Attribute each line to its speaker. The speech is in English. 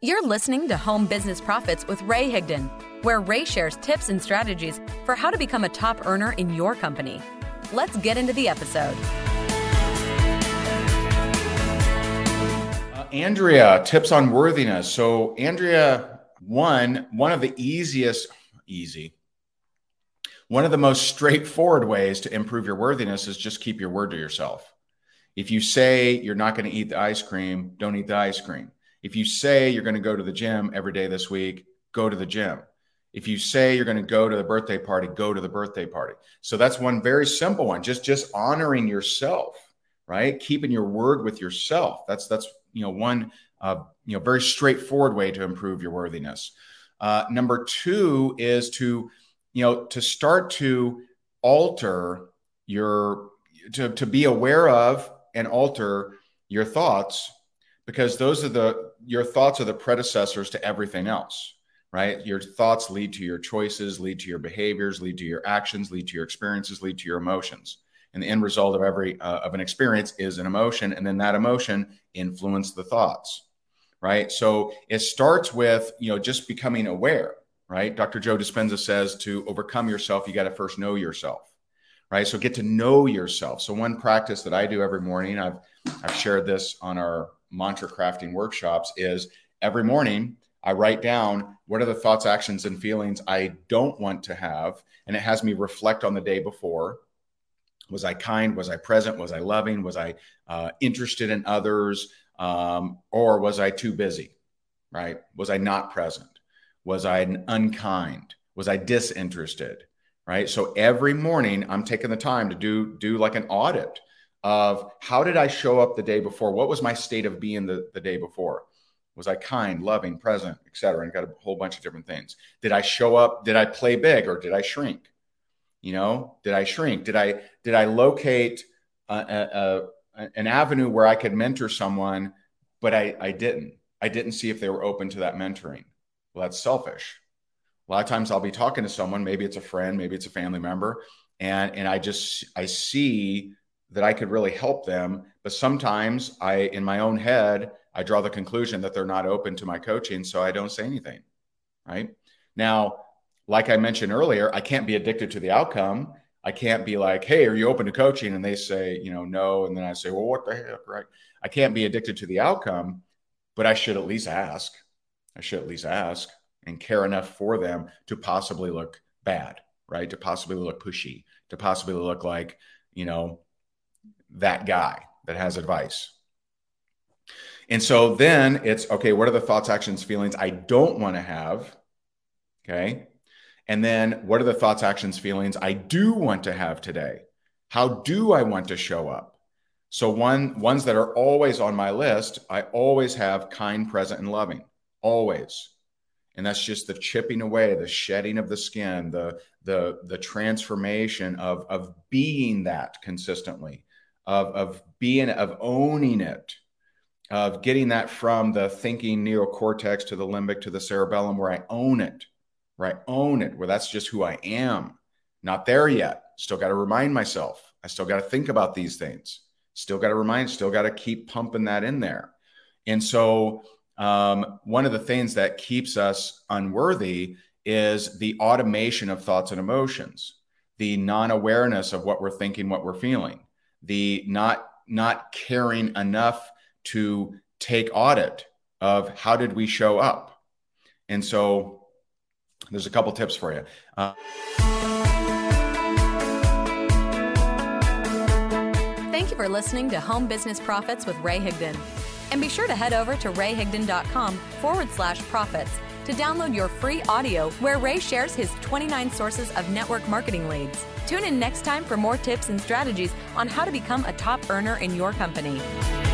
Speaker 1: You're listening to Home Business Profits with Ray Higdon, where Ray shares tips and strategies for how to become a top earner in your company. Let's get into the episode.
Speaker 2: Andrea, tips on worthiness. So Andrea, one of the one of the most straightforward ways to improve your worthiness is just keep your word to yourself. If you say you're not going to eat the ice cream, don't eat the ice cream. If you say you're going to go to the gym every day this week, go to the gym. If you say you're going to go to the birthday party, go to the birthday party. So that's one very simple one. Just honoring yourself, right? Keeping your word with yourself. That's one very straightforward way to improve your worthiness. Number two is to start to alter to be aware of and alter your thoughts, because your thoughts are the predecessors to everything else, right? Your thoughts lead to your choices, lead to your behaviors, lead to your actions, lead to your experiences, lead to your emotions. And the end result of an experience is an emotion, and then that emotion influences the thoughts, right? So it starts with just becoming aware, right? Dr. Joe Dispenza says to overcome yourself, you got to first know yourself, right? So get to know yourself. So one practice that I do every morning, I've shared this on our mantra crafting workshops, is every morning I write down what are the thoughts, actions, and feelings I don't want to have. And it has me reflect on the day before. Was I kind? Was I present? Was I loving? Was I interested in others? Or was I too busy, right? Was I not present? Was I unkind? Was I disinterested, right? So every morning I'm taking the time to do like an audit of how did I show up the day before? What was my state of being the day before? Was I kind, loving, present, et cetera? And got a whole bunch of different things. Did I show up? Did I play big or did I shrink? Did I shrink? Did I locate an avenue where I could mentor someone, but I didn't? I didn't see if they were open to that mentoring. Well, that's selfish. A lot of times I'll be talking to someone, maybe it's a friend, maybe it's a family member, and I see that I could really help them. But sometimes in my own head, I draw the conclusion that they're not open to my coaching, so I don't say anything, right? Now, like I mentioned earlier, I can't be addicted to the outcome. I can't be like, hey, are you open to coaching? And they say, no. And then I say, well, what the heck, right? I can't be addicted to the outcome, but I should at least ask. And care enough for them to possibly look bad, right? To possibly look pushy, to possibly look like, that guy that has advice. And so then it's, okay, what are the thoughts, actions, feelings I don't want to have? Okay. And then what are the thoughts, actions, feelings I do want to have today? How do I want to show up? So ones that are always on my list, I always have kind, present, and loving, always. And that's just the chipping away, the shedding of the skin, the transformation of being that consistently, of owning it, of getting that from the thinking neocortex to the limbic to the cerebellum, where I own it, where that's just who I am. Not there yet. Still got to remind myself. I still got to think about these things. Still got to keep pumping that in there. And so one of the things that keeps us unworthy is the automation of thoughts and emotions, the non-awareness of what we're thinking, what we're feeling, the not caring enough to take audit of how did we show up. And so there's a couple tips for you.
Speaker 1: Thank you for listening to Home Business Profits with Ray Higdon. And be sure to head over to rayhigdon.com/profits to download your free audio where Ray shares his 29 sources of network marketing leads. Tune in next time for more tips and strategies on how to become a top earner in your company.